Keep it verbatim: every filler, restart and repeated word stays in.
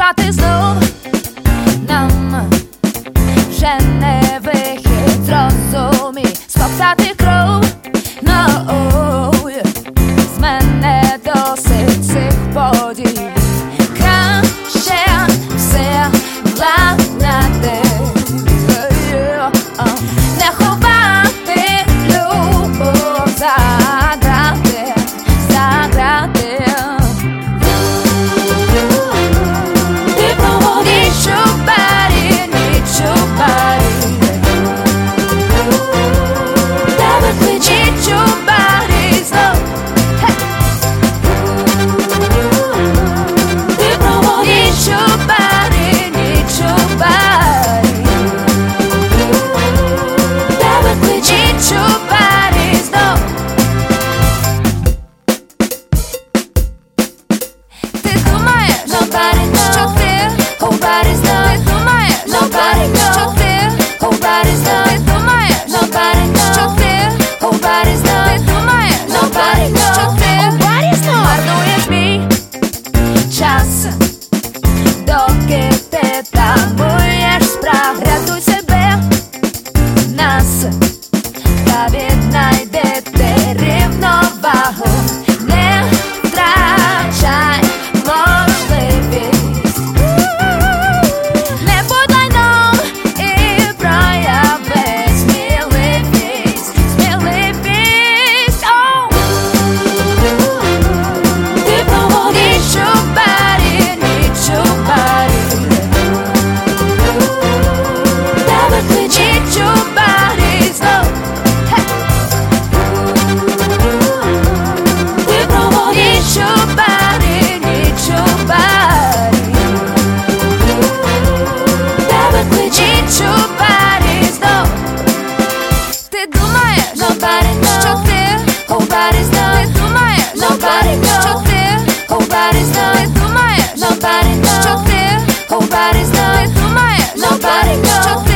спати знов. Нам вже не вихід, зрозумій, смоктати кров. No, з мене досить цих подій. Краще все владнати, не ховати любов за грати, за грати. Ти проводиш ніч у барі, ніч у барі. Тебе кличе ніч у барі знов. Ти проводиш ніч у барі, ніч у барі. Тебе кличе ніч у барі знов. Ти думаєш, nobody knows, що ти nobody knows. Ти думаєш, nobody knows, що ти nobody knows. Ти думаєш, nobody knows, що ти nobody knows. Ти думаєш, nobody knows, що ти nobody knows. Марнуєш мій час, доки ти тамуєш справ. Рятуй себе, нас, та віднайдете рівновагу. Не втрачай можливість, не будь лайном і прояви сміливість, сміливість. Оу! Ти проводиш ніч у барі, ніч у барі. Тебе кличе ніч у барі знов. Ти проводиш ніч у барі, ніч у барі. Тебе кличе ніч у барі знов. Ти думаєш, nobody knows, що ти nobody knows. Ти думаєш, nobody knows, що ти nobody knows. Ти думаєш, nobody knows, що ти nobody knows. Ти думаєш, nobody knows, що ти